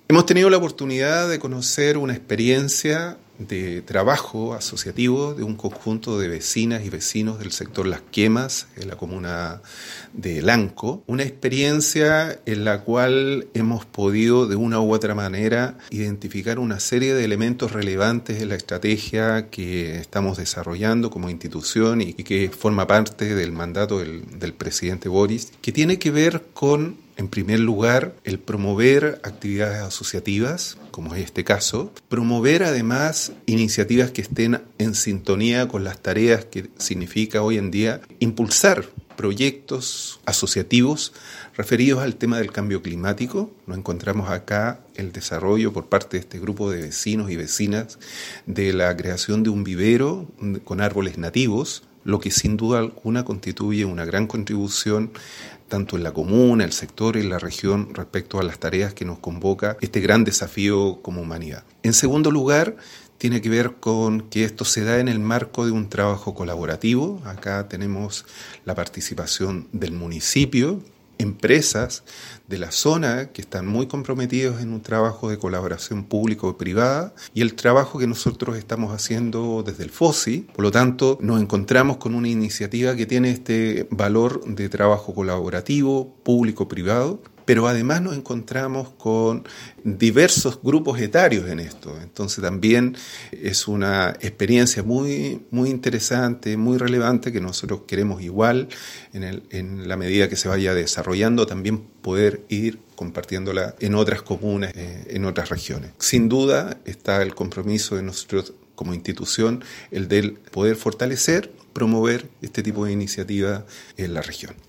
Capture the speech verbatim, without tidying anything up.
Hemos tenido la oportunidad de conocer una experiencia de trabajo asociativo de un conjunto de vecinas y vecinos del sector Las Quemas, en la comuna de Lanco, una experiencia en la cual hemos podido de una u otra manera identificar una serie de elementos relevantes en la estrategia que estamos desarrollando como institución y que forma parte del mandato del, del presidente Boris, que tiene que ver con, en primer lugar, el promover actividades asociativas, como es este caso, promover además iniciativas que estén en sintonía con las tareas que significa hoy en día impulsar proyectos asociativos referidos al tema del cambio climático. Nos encontramos acá el desarrollo por parte de este grupo de vecinos y vecinas de la creación de un vivero con árboles nativos, lo que sin duda alguna constituye una gran contribución tanto en la comuna, el sector y la región respecto a las tareas que nos convoca este gran desafío como humanidad. En segundo lugar, tiene que ver con que esto se da en el marco de un trabajo colaborativo. Acá tenemos la participación del municipio, empresas de la zona que están muy comprometidos en un trabajo de colaboración público-privada y el trabajo que nosotros estamos haciendo desde el FOSI. Por lo tanto, nos encontramos con una iniciativa que tiene este valor de trabajo colaborativo, público-privado, pero además nos encontramos con diversos grupos etarios en esto. Entonces también es una experiencia muy, muy interesante, muy relevante, que nosotros queremos igual, en, el, en la medida que se vaya desarrollando, también poder ir compartiéndola en otras comunas, eh, en otras regiones. Sin duda está el compromiso de nosotros como institución, el de poder fortalecer, promover este tipo de iniciativa en la región.